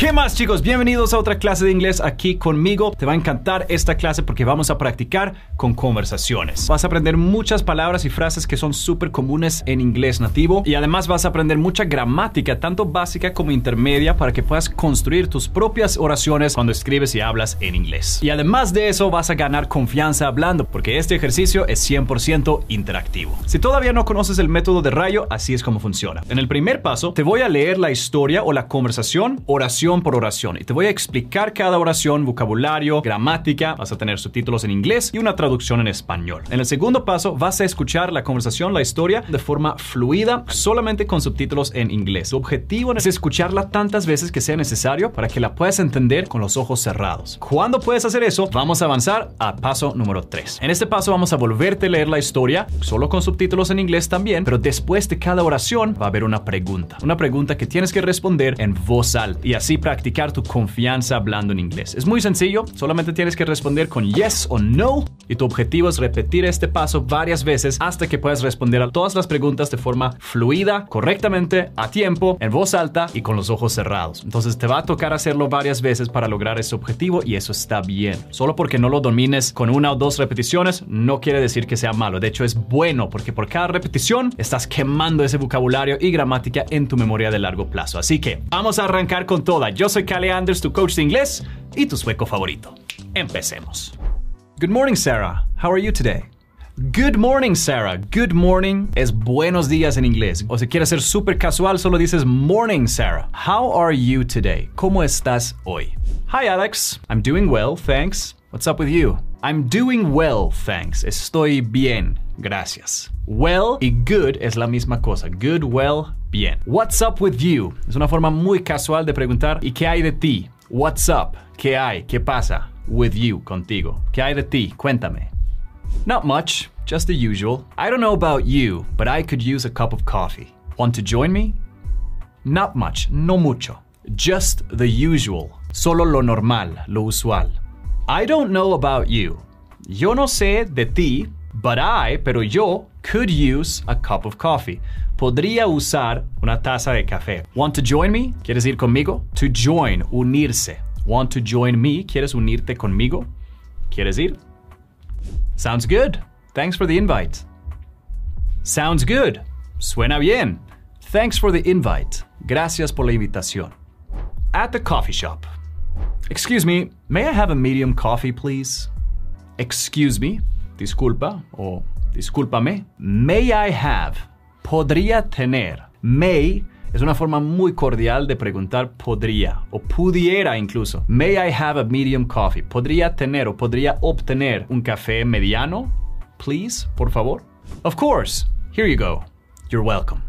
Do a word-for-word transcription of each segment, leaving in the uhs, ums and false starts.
¿Qué más, chicos? Bienvenidos a otra clase de inglés aquí conmigo. Te va a encantar esta clase porque vamos a practicar con conversaciones. Vas a aprender muchas palabras y frases que son súper comunes en inglés nativo y además vas a aprender mucha gramática, tanto básica como intermedia, para que puedas construir tus propias oraciones cuando escribes y hablas en inglés. Y además de eso vas a ganar confianza hablando porque este ejercicio es cien por ciento interactivo. Si todavía no conoces el método de Rayo, así es como funciona. En el primer paso te voy a leer la historia o la conversación oración por oración y te voy a explicar cada oración, vocabulario, gramática, vas a tener subtítulos en inglés y una traducción en español. En el segundo paso vas a escuchar la conversación, la historia de forma fluida, solamente con subtítulos en inglés. Tu objetivo es escucharla tantas veces que sea necesario para que la puedas entender con los ojos cerrados. Cuando puedes hacer eso, vamos a avanzar a paso número tres. En este paso vamos a volverte a leer la historia, solo con subtítulos en inglés también, pero después de cada oración va a haber una pregunta. Una pregunta que tienes que responder en voz alta y así practicar tu confianza hablando en inglés. Es muy sencillo, solamente tienes que responder con yes o no y tu objetivo es repetir este paso varias veces hasta que puedas responder a todas las preguntas de forma fluida, correctamente, a tiempo, en voz alta y con los ojos cerrados. Entonces te va a tocar hacerlo varias veces para lograr ese objetivo y eso está bien. Solo porque no lo domines con una o dos repeticiones no quiere decir que sea malo. De hecho es bueno porque por cada repetición estás quemando ese vocabulario y gramática en tu memoria de largo plazo. Así que vamos a arrancar con toda. Yo soy Kalle Anders, tu coach de inglés y tu sueco favorito. Empecemos. Good morning, Sarah. How are you today? Good morning, Sarah. Good morning es buenos días en inglés. O si quieres ser súper casual, solo dices morning, Sarah. How are you today? ¿Cómo estás hoy? Hi, Alex. I'm doing well, thanks. What's up with you? I'm doing well, thanks. Estoy bien, gracias. Well y good es la misma cosa. Good, well, bien. What's up with you? Es una forma muy casual de preguntar ¿y qué hay de ti? What's up? ¿Qué hay? ¿Qué pasa? With you, contigo. ¿Qué hay de ti? Cuéntame. Not much, just the usual. I don't know about you, but I could use a cup of coffee. Want to join me? Not much, no mucho. Just the usual. Solo lo normal, lo usual. I don't know about you. Yo no sé de ti, but I, pero yo, could use a cup of coffee. Podría usar una taza de café. Want to join me? ¿Quieres ir conmigo? To join, unirse. Want to join me? ¿Quieres unirte conmigo? ¿Quieres ir? Sounds good. Thanks for the invite. Sounds good. Suena bien. Thanks for the invite. Gracias por la invitación. At the coffee shop. Excuse me, may I have a medium coffee, please? Excuse me, disculpa o discúlpame. May I have, podría tener. May es una forma muy cordial de preguntar podría o pudiera incluso. May I have a medium coffee? Podría tener o podría obtener un café mediano, please, por favor. Of course, here you go. You're welcome.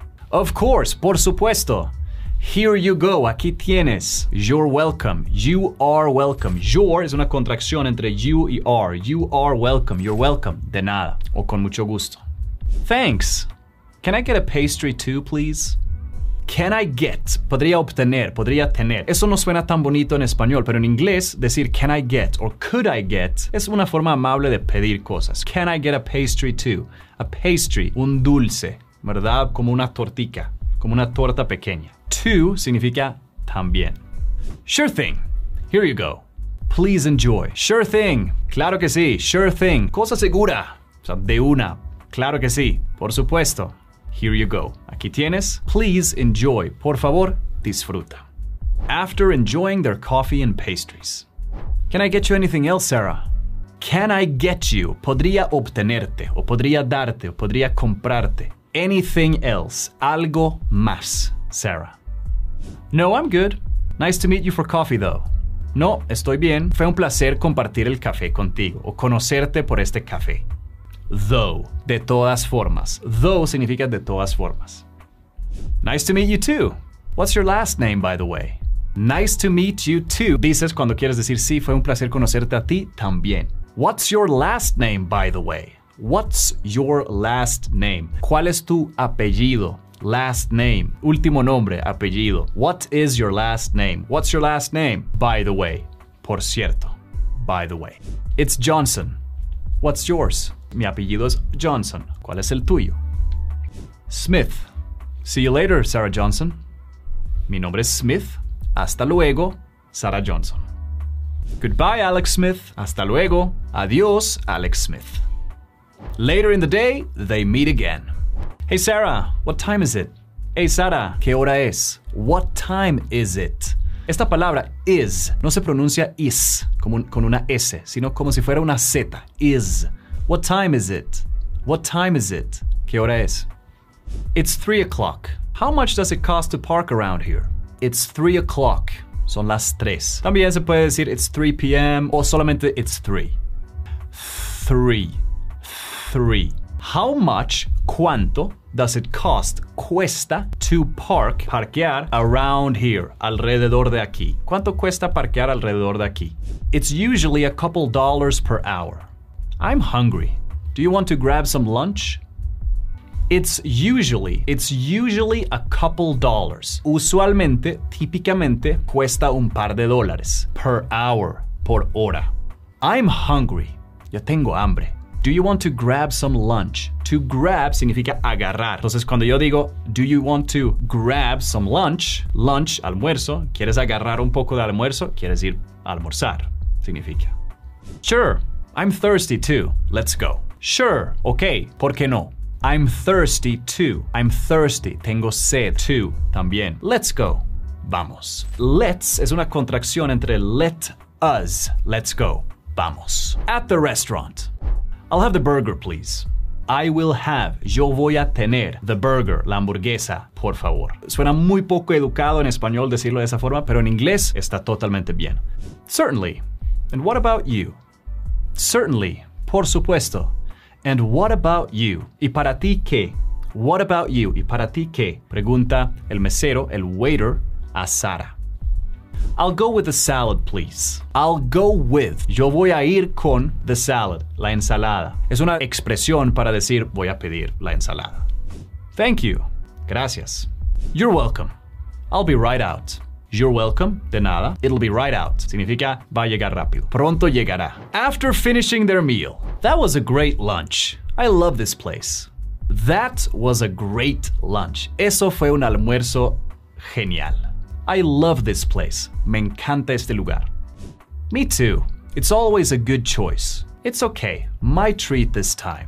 Of course, por supuesto. Here you go, aquí tienes. You're welcome. You are welcome. Your es una contracción entre you y are. You are welcome. You're welcome. De nada. O con mucho gusto. Thanks. Can I get a pastry too, please? Can I get? Podría obtener, podría tener. Eso no suena tan bonito en español, pero en inglés decir can I get o could I get es una forma amable de pedir cosas. Can I get a pastry too? A pastry, un dulce, ¿verdad? Como una tortica, como una torta pequeña. To significa también. Sure thing. Here you go. Please enjoy. Sure thing. Claro que sí. Sure thing. Cosa segura. O sea, de una. Claro que sí. Por supuesto. Here you go. Aquí tienes. Please enjoy. Por favor, disfruta. After enjoying their coffee and pastries. Can I get you anything else, Sarah? Can I get you? Podría obtenerte, o podría darte, o podría comprarte. Anything else. Algo más, Sarah. No, I'm good. Nice to meet you for coffee, though. No, estoy bien. Fue un placer compartir el café contigo, o conocerte por este café. Though, de todas formas. Though significa de todas formas. Nice to meet you too. What's your last name, by the way? Nice to meet you too. Dices cuando quieres decir sí, fue un placer conocerte a ti también. What's your last name, by the way? What's your last name? ¿Cuál es tu apellido? Last name. Último nombre, apellido. What is your last name? What's your last name? By the way. Por cierto. By the way. It's Johnson. What's yours? Mi apellido es Johnson. ¿Cuál es el tuyo? Smith. See you later, Sarah Johnson. Mi nombre es Smith. Hasta luego, Sarah Johnson. Goodbye, Alex Smith. Hasta luego. Adios, Alex Smith. Later in the day, they meet again. Hey, Sarah, what time is it? Hey, Sarah, ¿qué hora es? What time is it? Esta palabra is no se pronuncia is como un, con una S, sino como si fuera una Z. Is. What time is it? What time is it? ¿Qué hora es? It's three o'clock. How much does it cost to park around here? It's three o'clock. Son las tres. También se puede decir it's three p m o solamente it's three. Three. Three. How much, cuánto, does it cost, cuesta, to park, parquear, around here, alrededor de aquí? ¿Cuánto cuesta parquear alrededor de aquí? It's usually a couple dollars per hour. I'm hungry. Do you want to grab some lunch? It's usually, it's usually a couple dollars. Usualmente, típicamente, cuesta un par de dólares. Per hour, por hora. I'm hungry. Yo tengo hambre. Do you want to grab some lunch? To grab significa agarrar. Entonces, cuando yo digo, do you want to grab some lunch? Lunch, almuerzo. ¿Quieres agarrar un poco de almuerzo? Quieres ir a almorzar. Significa. Sure, I'm thirsty too. Let's go. Sure, okay, ¿por qué no? I'm thirsty too. I'm thirsty. Tengo sed too. También. Let's go. Vamos. Let's es una contracción entre let us. Let's go. Vamos. At the restaurant. I'll have the burger, please. I will have. Yo voy a tener. The burger. La hamburguesa, por favor. Suena muy poco educado en español decirlo de esa forma, pero en inglés está totalmente bien. Certainly. And what about you? Certainly. Por supuesto. And what about you? ¿Y para ti qué? What about you? ¿Y para ti qué? Pregunta el mesero, el waiter, a Sara. I'll go with the salad, please. I'll go with. Yo voy a ir con the salad, la ensalada. Es una expresión para decir voy a pedir la ensalada. Thank you. Gracias. You're welcome. I'll be right out. You're welcome. De nada. It'll be right out. Significa va a llegar rápido. Pronto llegará. After finishing their meal. That was a great lunch. I love this place. That was a great lunch. Eso fue un almuerzo genial. I love this place. Me encanta este lugar. Me too. It's always a good choice. It's okay. My treat this time.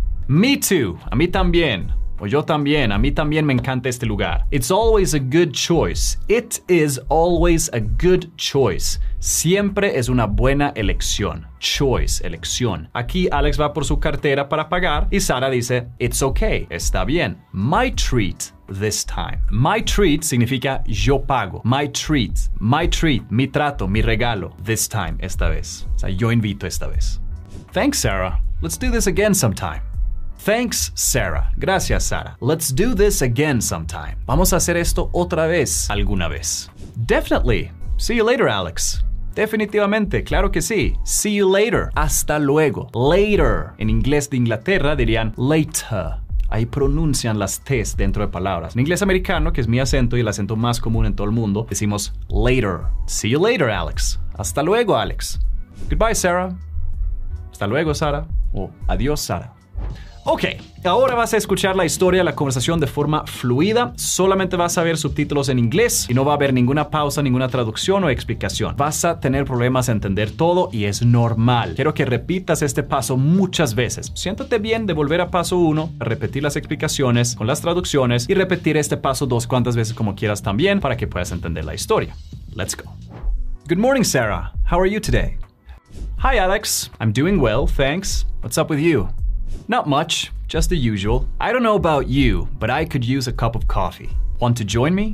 Me too. A mí también. O yo también. A mí también me encanta este lugar. It's always a good choice. It is always a good choice. Siempre es una buena elección. Choice, elección. Aquí Alex va por su cartera para pagar y Sara dice, it's okay, está bien. My treat this time. My treat significa yo pago. My treat, my treat, mi trato, mi regalo. This time, esta vez. O sea, yo invito esta vez. Thanks, Sarah. Let's do this again sometime. Thanks, Sarah. Gracias, Sara. Let's do this again sometime. Vamos a hacer esto otra vez, alguna vez. Definitely. See you later, Alex. Definitivamente, claro que sí. See you later. Hasta luego. Later. En inglés de Inglaterra dirían later. Ahí pronuncian las T's dentro de palabras. En inglés americano, que es mi acento y el acento más común en todo el mundo, decimos later. See you later, Alex. Hasta luego, Alex. Goodbye, Sarah. Hasta luego, Sara. O adiós, Sara. Ok, ahora vas a escuchar la historia, la conversación de forma fluida. Solamente vas a ver subtítulos en inglés y no va a haber ninguna pausa, ninguna traducción o explicación. Vas a tener problemas a entender todo y es normal. Quiero que repitas este paso muchas veces. Siéntate bien de volver a paso uno, repetir las explicaciones con las traducciones y repetir este paso dos cuantas veces como quieras también para que puedas entender la historia. Let's go. Good morning, Sarah. How are you today? Hi, Alex. I'm doing well, thanks. What's up with you? Not much, just the usual. I don't know about you, but I could use a cup of coffee. Want to join me?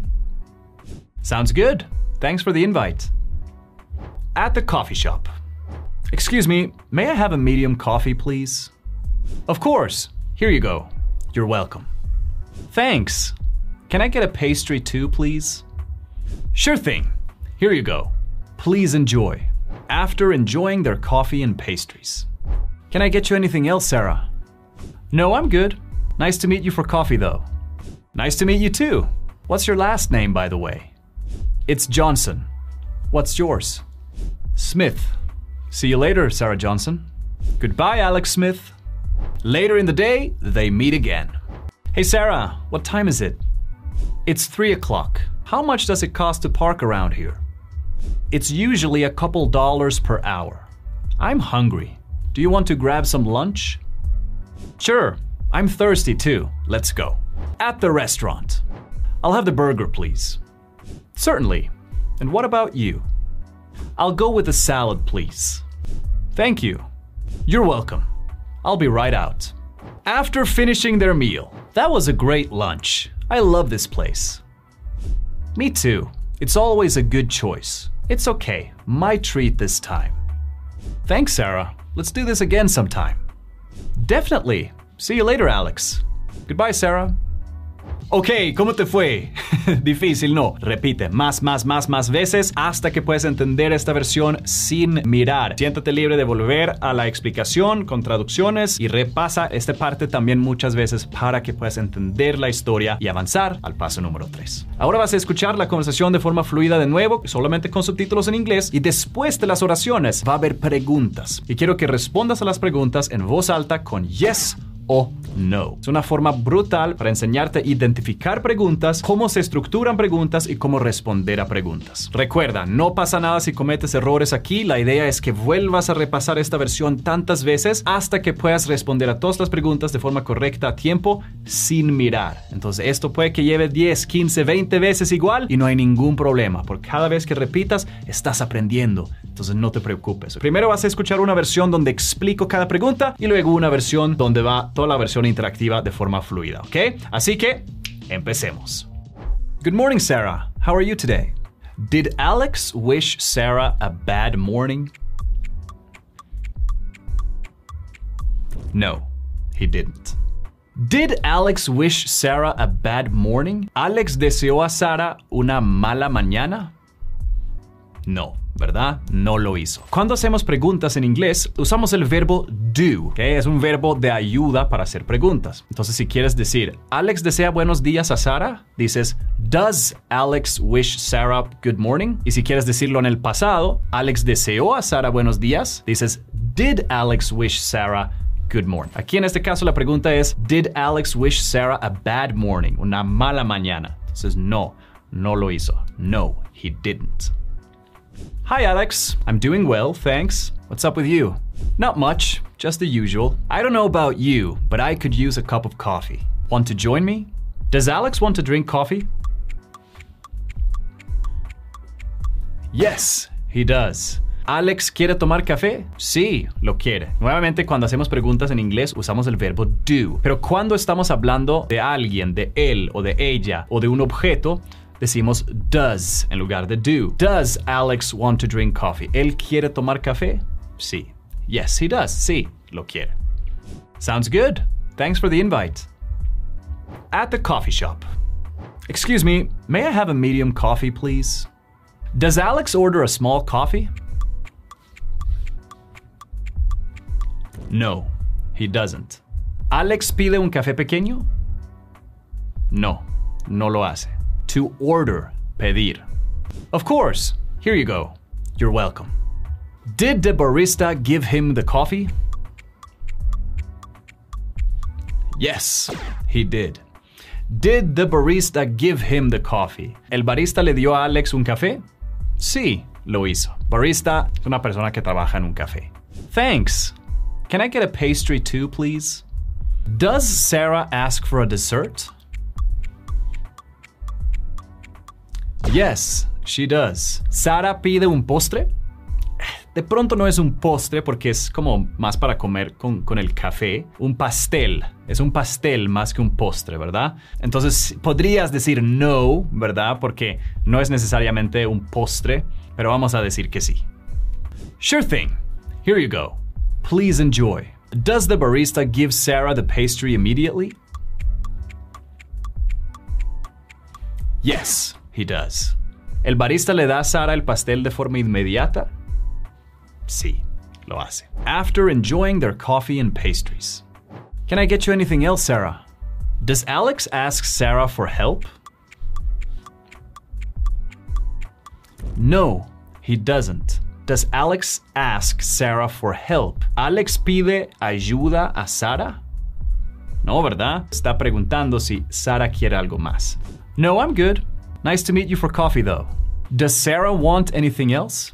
Sounds good. Thanks for the invite. At the coffee shop. Excuse me, may I have a medium coffee, please? Of course. Here you go. You're welcome. Thanks. Can I get a pastry too, please? Sure thing. Here you go. Please enjoy. After enjoying their coffee and pastries. Can I get you anything else, Sarah? No, I'm good. Nice to meet you for coffee, though. Nice to meet you, too. What's your last name, by the way? It's Johnson. What's yours? Smith. See you later, Sarah Johnson. Goodbye, Alex Smith. Later in the day, they meet again. Hey, Sarah, what time is it? It's three o'clock. How How much does it cost to park around here? It's usually a couple dollars per hour. I'm hungry. Do you want to grab some lunch? Sure, I'm thirsty too. Let's go. At the restaurant. I'll have the burger, please. Certainly. And what about you? I'll go with the salad, please. Thank you. You're welcome. I'll be right out. After finishing their meal, that was a great lunch. I love this place. Me too. It's always a good choice. It's okay. My treat this time. Thanks, Sarah. Let's do this again sometime. Definitely. See you later, Alex. Goodbye, Sarah. Ok, ¿cómo te fue? Difícil, no. Repite más, más, más, más veces hasta que puedas entender esta versión sin mirar. Siéntate libre de volver a la explicación con traducciones y repasa esta parte también muchas veces para que puedas entender la historia y avanzar al paso número tres. Ahora vas a escuchar la conversación de forma fluida de nuevo, solamente con subtítulos en inglés, y después de las oraciones va a haber preguntas. Y quiero que respondas a las preguntas en voz alta con yes o no. Es una forma brutal para enseñarte a identificar preguntas, cómo se estructuran preguntas y cómo responder a preguntas. Recuerda, no pasa nada si cometes errores aquí. La idea es que vuelvas a repasar esta versión tantas veces hasta que puedas responder a todas las preguntas de forma correcta a tiempo sin mirar. Entonces esto puede que lleve diez, quince, veinte veces igual y no hay ningún problema, porque cada vez que repitas estás aprendiendo. Entonces no te preocupes. Primero vas a escuchar una versión donde explico cada pregunta y luego una versión donde va toda la versión interactiva de forma fluida, ¿ok? Así que, empecemos. Good morning, Sarah. How are you today? Did Alex wish Sarah a bad morning? No, he didn't. Did Alex wish Sarah a bad morning? ¿Alex deseó a Sara una mala mañana? No, ¿verdad? No lo hizo. Cuando hacemos preguntas en inglés, usamos el verbo do, que es un verbo de ayuda para hacer preguntas. Entonces, si quieres decir, ¿Alex desea buenos días a Sara? Dices, Does Alex wish Sarah good morning? Y si quieres decirlo en el pasado, ¿Alex deseó a Sara buenos días? Dices, Did Alex wish Sarah good morning? Aquí en este caso la pregunta es, Did Alex wish Sarah a bad morning? Una mala mañana. Entonces, no, no lo hizo. No, he didn't. Hi, Alex. I'm doing well, thanks. What's up with you? Not much, just the usual. I don't know about you, but I could use a cup of coffee. Want to join me? Does Alex want to drink coffee? Yes, he does. ¿Alex quiere tomar café? Sí, lo quiere. Nuevamente, cuando hacemos preguntas en inglés, usamos el verbo do. Pero cuando estamos hablando de alguien, de él o de ella o de un objeto, decimos does en lugar de do. Does Alex want to drink coffee? ¿Él quiere tomar café? Sí. Yes, he does. Sí, lo quiere. Sounds good. Thanks for the invite. At the coffee shop. Excuse me, may I have a medium coffee, please? Does Alex order a small coffee? No, he doesn't. ¿Alex pide un café pequeño? No, no lo hace. To order, pedir. Of course. Here you go. You're welcome. Did the barista give him the coffee? Yes, he did. Did the barista give him the coffee? ¿El barista le dio a Alex un café? Sí, lo hizo. Barista es una persona que trabaja en un café. Thanks. Can I get a pastry too, please? Does Sarah ask for a dessert? Yes, she does. ¿Sara pide un postre? De pronto no es un postre porque es como más para comer con, con el café. Un pastel. Es un pastel más que un postre, ¿verdad? Entonces podrías decir no, ¿verdad? Porque no es necesariamente un postre, pero vamos a decir que sí. Sure thing. Here you go. Please enjoy. Does the barista give Sarah the pastry immediately? Yes, he does. ¿El barista le da a Sara el pastel de forma inmediata? Sí, lo hace. After enjoying their coffee and pastries. Can I get you anything else, Sarah? Does Alex ask Sarah for help? No, he doesn't. Does Alex ask Sarah for help? ¿Alex pide ayuda a Sara? No, ¿verdad? Está preguntando si Sara quiere algo más. No, I'm good. Nice to meet you for coffee, though. Does Sarah want anything else?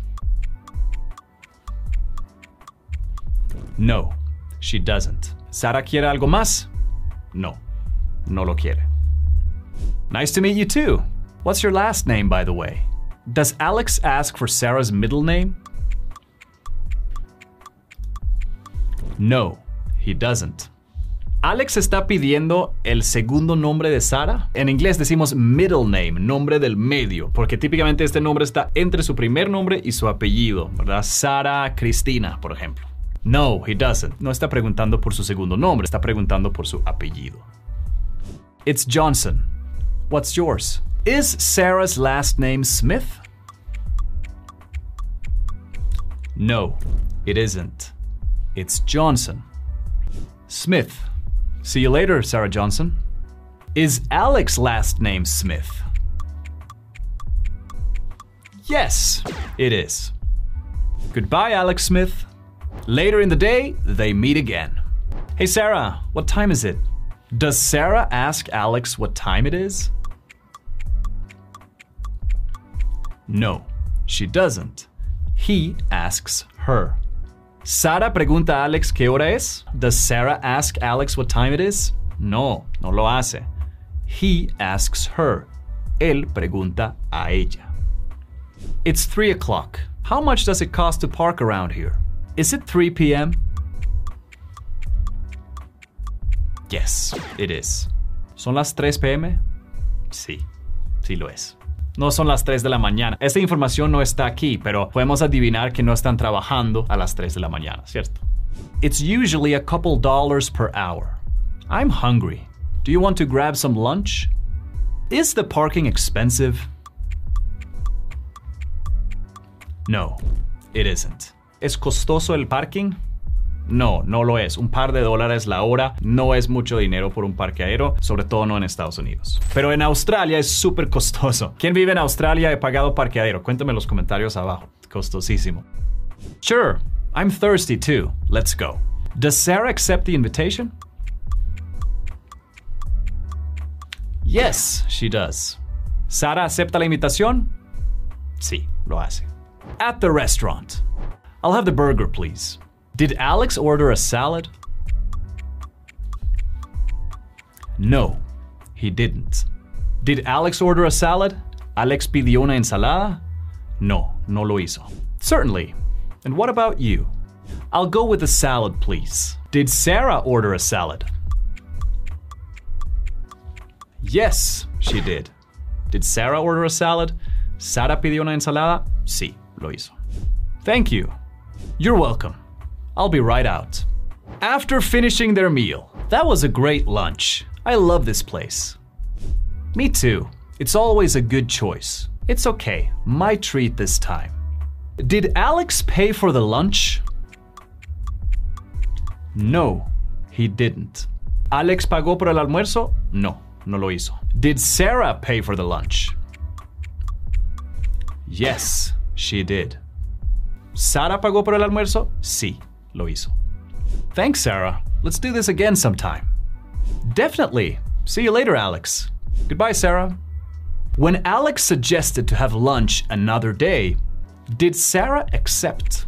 No, she doesn't. ¿Sara quiere algo más? No, no lo quiere. Nice to meet you too. What's your last name, by the way? Does Alex ask for Sarah's middle name? No, he doesn't. Alex está pidiendo el segundo nombre de Sara. En inglés decimos middle name, nombre del medio, porque típicamente este nombre está entre su primer nombre y su apellido, ¿verdad? Sara Cristina, por ejemplo. No, he doesn't. No está preguntando por su segundo nombre, está preguntando por su apellido. It's Johnson. What's yours? Is Sarah's last name Smith? No, it isn't. It's Johnson. Smith. See you later, Sarah Johnson. Is Alex's last name Smith? Yes, it is. Goodbye, Alex Smith. Later in the day, they meet again. Hey, Sarah, what time is it? Does Sarah ask Alex what time it is? No, she doesn't. He asks her. Sara pregunta a Alex qué hora es. Does Sarah ask Alex what time it is? No, no lo hace. He asks her. Él pregunta a ella. It's three o'clock. How much does it cost to park around here? Is it three p m? Yes, it is. ¿Son las tres p m? Sí, sí lo es. No son las tres de la mañana. Esta información no está aquí, pero podemos adivinar que no están trabajando a las tres de la mañana, ¿cierto? It's usually a couple dollars per hour. I'm hungry. Do you want to grab some lunch? Is the parking expensive? No, it isn't. ¿Es costoso el parking? No, no lo es. Un par de dólares la hora no es mucho dinero por un parqueadero, sobre todo no en Estados Unidos. Pero en Australia es súper costoso. ¿Quién vive en Australia y ha pagado parqueadero? Cuéntame en los comentarios abajo. Costosísimo. Sure, I'm thirsty too. Let's go. Does Sarah accept the invitation? Yes, she does. ¿Sara acepta la invitación? Sí, lo hace. At the restaurant. I'll have the burger, please. Did Alex order a salad? No, he didn't. Did Alex order a salad? ¿Alex pidió una ensalada? No, no lo hizo. Certainly. And what about you? I'll go with a salad, please. Did Sarah order a salad? Yes, she did. Did Sarah order a salad? ¿Sara pidió una ensalada? Sí, lo hizo. Thank you. You're welcome. I'll be right out. After finishing their meal, that was a great lunch. I love this place. Me too. It's always a good choice. It's okay. My treat this time. Did Alex pay for the lunch? No, he didn't. ¿Alex pagó por el almuerzo? No, no lo hizo. Did Sarah pay for the lunch? Yes, she did. ¿Sara pagó por el almuerzo? Sí, lo hizo. Thanks, Sarah. Let's do this again sometime. Definitely. See you later, Alex. Goodbye, Sarah. When Alex suggested to have lunch another day, did Sarah accept?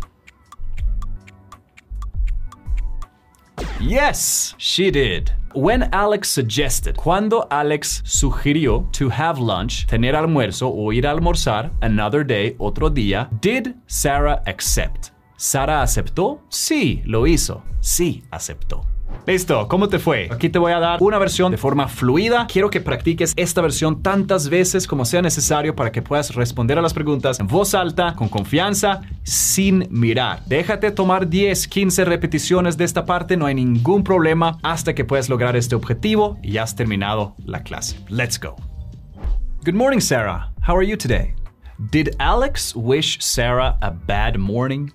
Yes, she did. When Alex suggested, cuando Alex sugirió to have lunch, tener almuerzo o ir a almorzar, another day, otro día, did Sarah accept? ¿Sara aceptó? Sí, lo hizo. Sí, aceptó. Listo, ¿cómo te fue? Aquí te voy a dar una versión de forma fluida. Quiero que practiques esta versión tantas veces como sea necesario para que puedas responder a las preguntas en voz alta, con confianza, sin mirar. Déjate tomar diez, quince repeticiones de esta parte, no hay ningún problema hasta que puedas lograr este objetivo y has terminado la clase. Let's go. Good morning, Sarah. How are you today? Did Alex wish Sarah a bad morning?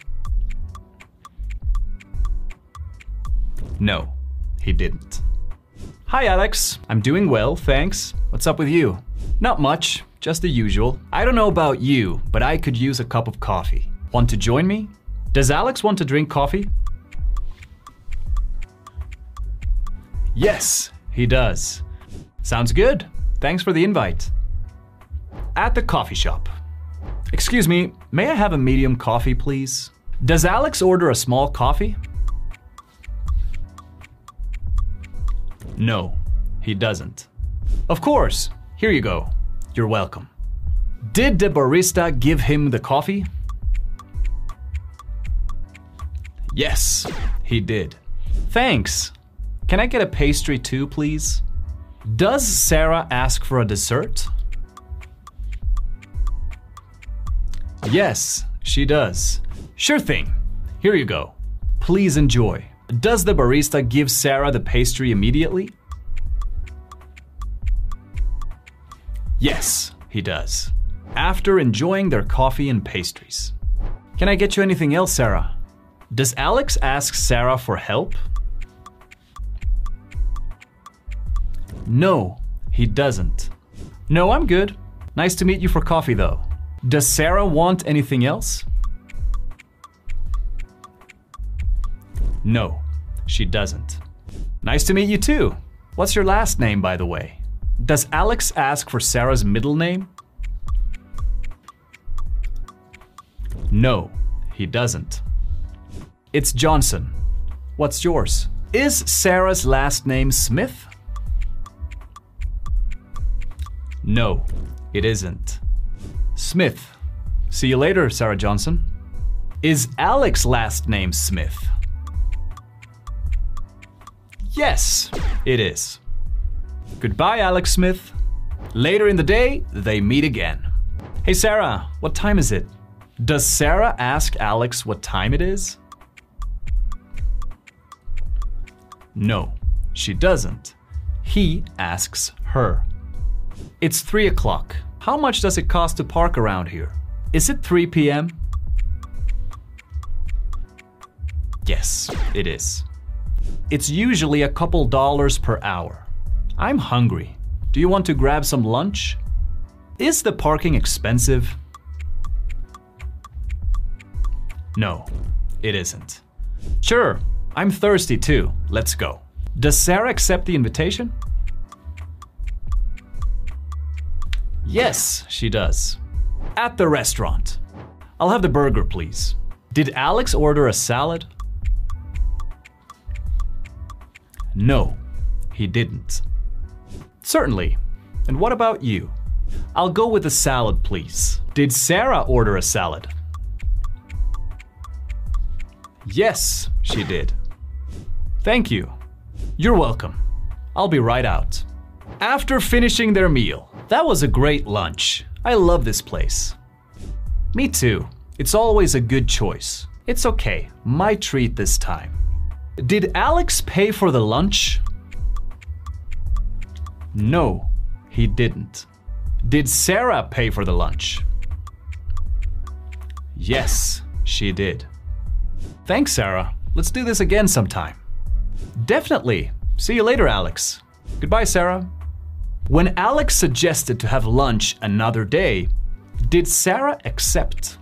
No, he didn't. Hi, Alex. I'm doing well, thanks. What's up with you? Not much, just the usual. I don't know about you, but I could use a cup of coffee. Want to join me? Does Alex want to drink coffee? Yes, he does. Sounds good. Thanks for the invite. at the coffee shop. Excuse me, may I have a medium coffee, please? Does Alex order a small coffee? No, he doesn't. Of course. Here you go. You're welcome. Did the barista give him the coffee? Yes, he did. Thanks. Can I get a pastry too, please? Does Sarah ask for a dessert? Yes, she does. Sure thing. Here you go. Please enjoy. Does the barista give Sarah the pastry immediately? Yes, he does. After enjoying their coffee and pastries. Can I get you anything else, Sarah? Does Alex ask Sarah for help? No, he doesn't. No, I'm good. Nice to meet you for coffee, though. Does Sarah want anything else? No, she doesn't. Nice to meet you too. What's your last name, by the way? Does Alex ask for Sarah's middle name? No, he doesn't. It's Johnson. What's yours? Is Sarah's last name Smith? No, it isn't. Smith. See you later, Sarah Johnson. Is Alex's last name Smith? Yes, it is. Goodbye, Alex Smith. Later in the day, they meet again. Hey, Sarah, what time is it? Does Sarah ask Alex what time it is? No, she doesn't. He asks her. It's three o'clock. How much does it cost to park around here? Is it three p m? Yes, it is. It's usually a couple dollars per hour. I'm hungry. Do you want to grab some lunch? Is the parking expensive? No, it isn't. Sure, I'm thirsty too. Let's go. Does Sarah accept the invitation? Yes, she does. At the restaurant. I'll have the burger, please. Did Alex order a salad? No, he didn't. Certainly. And what about you? I'll go with the salad, please. Did Sarah order a salad? Yes, she did. Thank you. You're welcome. I'll be right out. After finishing their meal, that was a great lunch. I love this place. Me too. It's always a good choice. It's okay. My treat this time. Did Alex pay for the lunch? No, he didn't. Did Sarah pay for the lunch? Yes, she did. Thanks, Sarah. Let's do this again sometime. Definitely. See you later, Alex. Goodbye, Sarah. When Alex suggested to have lunch another day, did Sarah accept?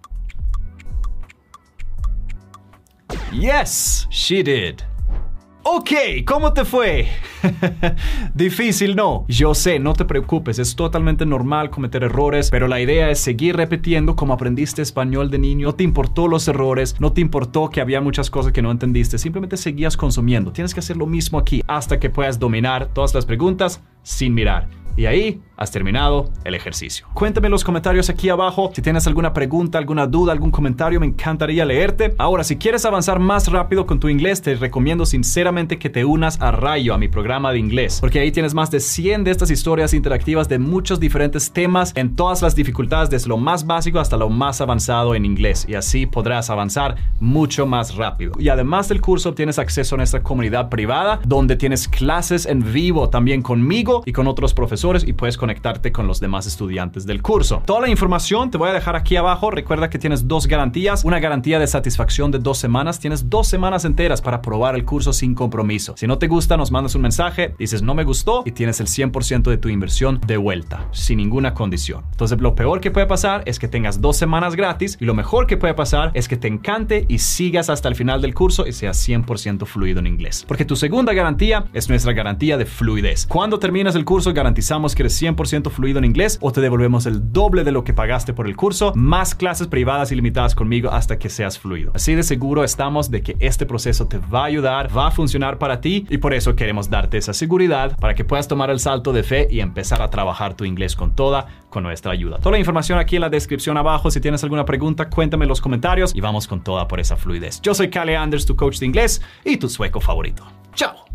Yes, she did. Ok, ¿cómo te fue? Difícil, ¿no? Yo sé, no te preocupes, es totalmente normal cometer errores, pero la idea es seguir repitiendo como aprendiste español de niño. No te importó los errores, no te importó que había muchas cosas que no entendiste, simplemente seguías consumiendo. Tienes que hacer lo mismo aquí hasta que puedas dominar todas las preguntas sin mirar. Y ahí has terminado el ejercicio. Cuéntame en los comentarios aquí abajo si tienes alguna pregunta, alguna duda, algún comentario, me encantaría leerte. Ahora, si quieres avanzar más rápido con tu inglés, te recomiendo sinceramente que te unas a Rayo, a mi programa de inglés, porque ahí tienes más de cien de estas historias interactivas de muchos diferentes temas en todas las dificultades, desde lo más básico hasta lo más avanzado en inglés, y así podrás avanzar mucho más rápido. Y además del curso, tienes acceso a nuestra comunidad privada, donde tienes clases en vivo también conmigo y con otros profesores, y puedes conectarte con los demás estudiantes del curso. Toda la información te voy a dejar aquí abajo. Recuerda que tienes dos garantías. Una garantía de satisfacción de dos semanas. Tienes dos semanas enteras para probar el curso sin compromiso. Si no te gusta, nos mandas un mensaje, dices no me gustó y tienes el cien por ciento de tu inversión de vuelta, sin ninguna condición. Entonces, lo peor que puede pasar es que tengas dos semanas gratis, y lo mejor que puede pasar es que te encante y sigas hasta el final del curso y seas cien por ciento fluido en inglés. Porque tu segunda garantía es nuestra garantía de fluidez. Cuando terminas el curso, garantizamos que eres cien por ciento por ciento fluido en inglés o te devolvemos el doble de lo que pagaste por el curso, más clases privadas ilimitadas conmigo hasta que seas fluido. Así de seguro estamos de que este proceso te va a ayudar, va a funcionar para ti y por eso queremos darte esa seguridad para que puedas tomar el salto de fe y empezar a trabajar tu inglés con toda, con nuestra ayuda. Toda la información aquí en la descripción abajo. Si tienes alguna pregunta, cuéntame en los comentarios y vamos con toda por esa fluidez. Yo soy Kalle Anders, tu coach de inglés y tu sueco favorito. ¡Chao!